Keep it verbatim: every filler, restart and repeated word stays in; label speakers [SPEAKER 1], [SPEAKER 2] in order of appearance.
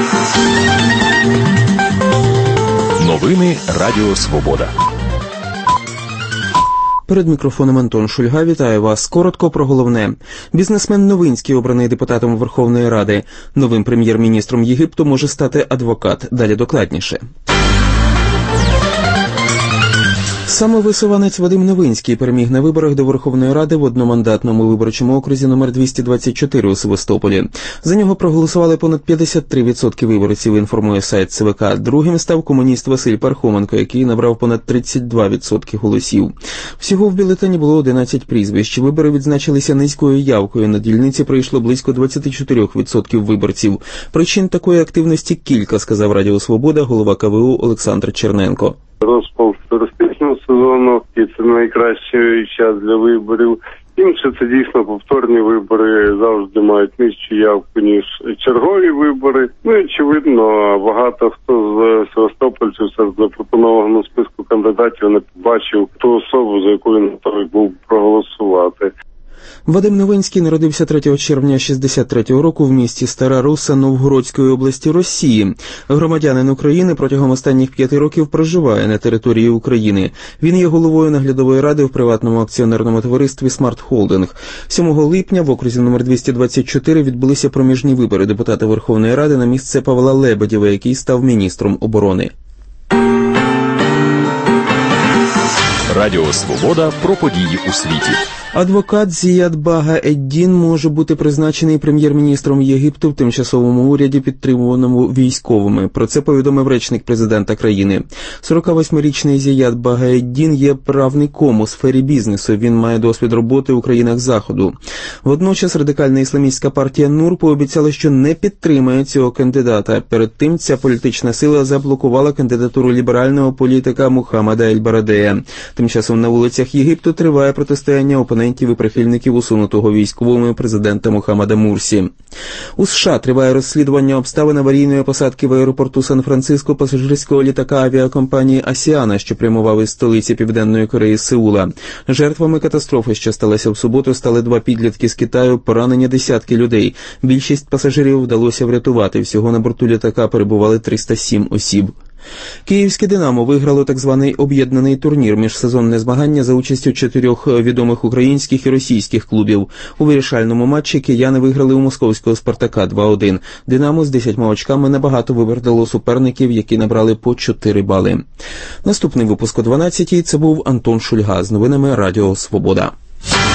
[SPEAKER 1] Новини Радіо Свобода.
[SPEAKER 2] Перед мікрофоном Антон Шульга. Вітаю вас. Коротко про головне. Бізнесмен Новинський обраний депутатом Верховної Ради. Новим прем'єр-міністром Єгипту може стати адвокат. Далі докладніше. Самовисуванець Вадим Новинський переміг на виборах до Верховної Ради в одномандатному виборчому окрузі номер двісті двадцять чотири у Севастополі. За нього проголосували понад п'ятдесят три відсотки виборців, інформує сайт ЦВК. Другим став комуніст Василь Пархоменко, який набрав понад тридцять два відсотки голосів. Всього в бюлетені було одинадцять прізвищ. Вибори відзначилися низькою явкою. На дільниці прийшло близько двадцять чотири відсотки виборців. Причин такої активності кілька, сказав Радіо Свобода голова ка ве у Олександр Черненко.
[SPEAKER 3] Розпал туристичного сезону, і це найкращий час для виборів. Інше, це дійсно повторні вибори завжди мають нижчу явку, ніж чергові вибори. Ну і очевидно, багато хто з севастопольців серед запропонованого списку кандидатів не побачив ту особу, за яку він готовий був проголосувати.
[SPEAKER 2] Вадим Новинський народився третього червня шістдесят третього року в місті Стара Руса Новгородської області Росії. Громадянин України протягом останніх п'яти років проживає на території України. Він є головою наглядової ради в приватному акціонерному товаристві «Смарт Холдинг». сьомого липня в окрузі номер двісті двадцять чотири відбулися проміжні вибори депутата Верховної Ради на місце Павла Лебедєва, який став міністром оборони.
[SPEAKER 1] Радіо Свобода про події у світі.
[SPEAKER 2] Адвокат Зіяд Бага Еддін може бути призначений прем'єр-міністром Єгипту в тимчасовому уряді, підтримуваному військовими. Про це повідомив речник президента країни. сорокавосьмирічний Зіяд Бага Еддін є правником у сфері бізнесу. Він має досвід роботи у країнах Заходу. Водночас радикальна ісламістська партія НУР пообіцяла, що не підтримає цього кандидата. Перед тим ця політична сила заблокувала кандидатуру ліберального політика Мухаммада Ель-Барадея. Тим часом на вулицях Єгипту триває протистояння опонентів і прихильників усунутого військовими президента Мухаммада Мурсі. У США триває розслідування обставин аварійної посадки в аеропорту Сан-Франциско пасажирського літака авіакомпанії «Асіана», що прямував із столиці Південної Кореї Сеула. Жертвами катастрофи, що сталася в суботу, стали два підлітки з Китаю, поранені десятки людей. Більшість пасажирів вдалося врятувати. Всього на борту літака перебували триста сім осіб. Київське «Динамо» виграло так званий об'єднаний турнір, міжсезонне змагання за участю чотирьох відомих українських і російських клубів. У вирішальному матчі кияни виграли у московського «Спартака» два один. «Динамо» з десятьма очками набагато випередило суперників, які набрали по чотири бали. Наступний випуск о дванадцятій. Це був Антон Шульга з новинами Радіо Свобода.